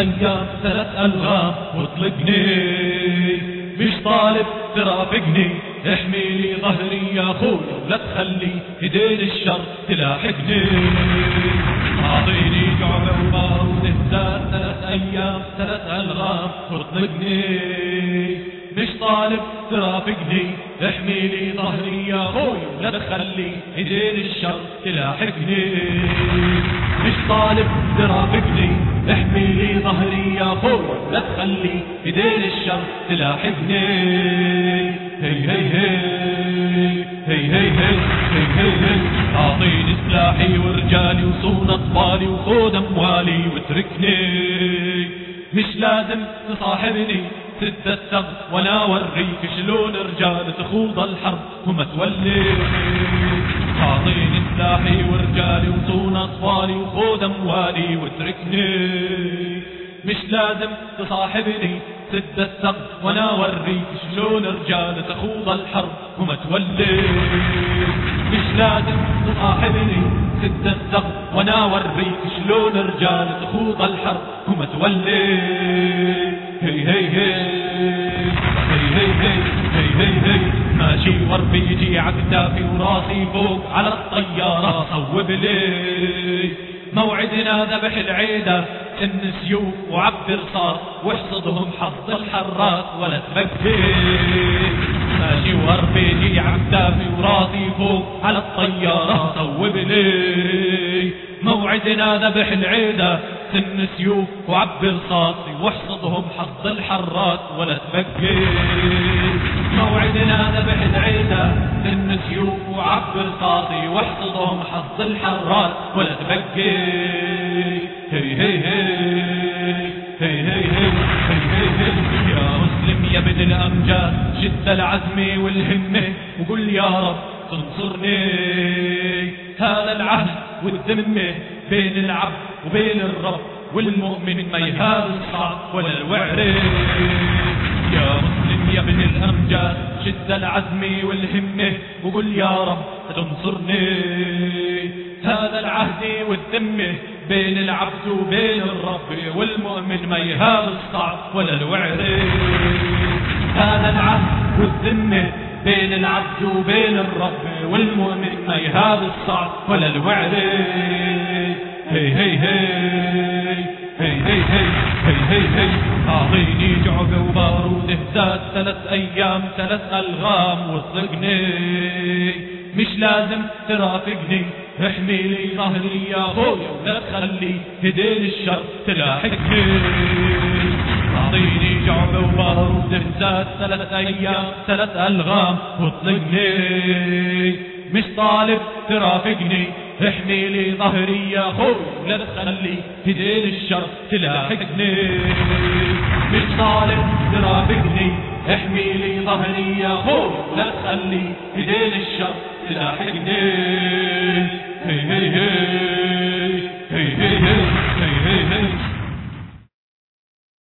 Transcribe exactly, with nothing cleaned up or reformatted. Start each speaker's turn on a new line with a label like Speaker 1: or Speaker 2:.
Speaker 1: أيام ثلاث ألغام واطلقني، مش طالب ترافقني، احمي لي ظهري يا خويا ولا تخلي ايدين الشر تلاحقني. اعطيني جعبة وبارود اهداء ثلاث ايام ثلاث ألغام واطلقني، مش طالب ترافقني، احمي لي ظهري يا خويا ولا تخلي ايدين الشر تلاحقني. مش طالب ترافقني، احمي لي ظهري يا خويا ولا تخلي ايدين الشر تلاحقني. هي هي هي هي هي هي هي هي اعطيني سلاحي ورجالي وصون اطفالي وخذ اموالي واتركني، مش لازم تصاحبني سد الثغ وانا اوريك شلون رجال تخوض الحرب وما تولي. اعطيني سلاحي ورجالي وصون اطفالي وخذ اموالي واتركني، مش لازم تصاحبني سد الثغ وانا اوريك شلون رجال تخوض الحرب وما تولي. مش لازم تصاحبني سد الثغ وانا اوريك شلون رجال تخوض الحرب وما تولي. هي هي هي هي هي هي هي هي ماشي وربيجي عكتافي وراسي فوق على الطيارة صوب لي. موعدنا ذبح العيدة سن سيوف وعبر صار واحصدهم حظ الحرات ولا تبكي. ماشي وربيجي عكتافي وراسي فوق على الطيارة صوب لي. موعدنا ذبح العيدة سن سيوف وعبر صاصي واحصدهم حظ الحرات ولا تبكي. موعدنا ذبح العيدة سن سيوف وعبر صاصي واحصدهم حظ الحرات ولا تبكي. هي هي هي هي هي هي هي هي يا مسلم يا ابن الأمجاد شد العزم والهمة وقل يا رب تنصرني. هذا العهد والذمة بين العبد وبين الرب والمؤمن ما يهاب الصعب ولا الوعر. يا مسلم يا ابن الأمجاد شد العزم والهمة وقل يا رب تنصرني. هذا العهد والذمة بين العبد وبين الرب والمؤمن ما يهاب الصعب ولا الوعر. هذا العهد والذمة بين العبد وبين الرب والمؤمن ما يهاب الصعب ولا الوعر. هي هي هي هي هي هي هي هي اعطيني جعبة وبارود اهداد ثلاث ايام ثلاث الغام واطلقني، مش لازم ترافقني، احمي لي ظهري يا خويا ولا تخلي ايدين الشر تلاحقني. اعطيني جعبة وبارود اهداد ثلاث ايام ثلاث الغام واطلقني، مش طالب ترافقني، احمي لي ظهري يا خويا ولا تخلي ايدين الشر تلاحقني. مش طالب ترافقني، احمي لي ظهري يا خويا ولا تخلي ايدين الشر تلاحقني. هي هي هي هي هي هي هي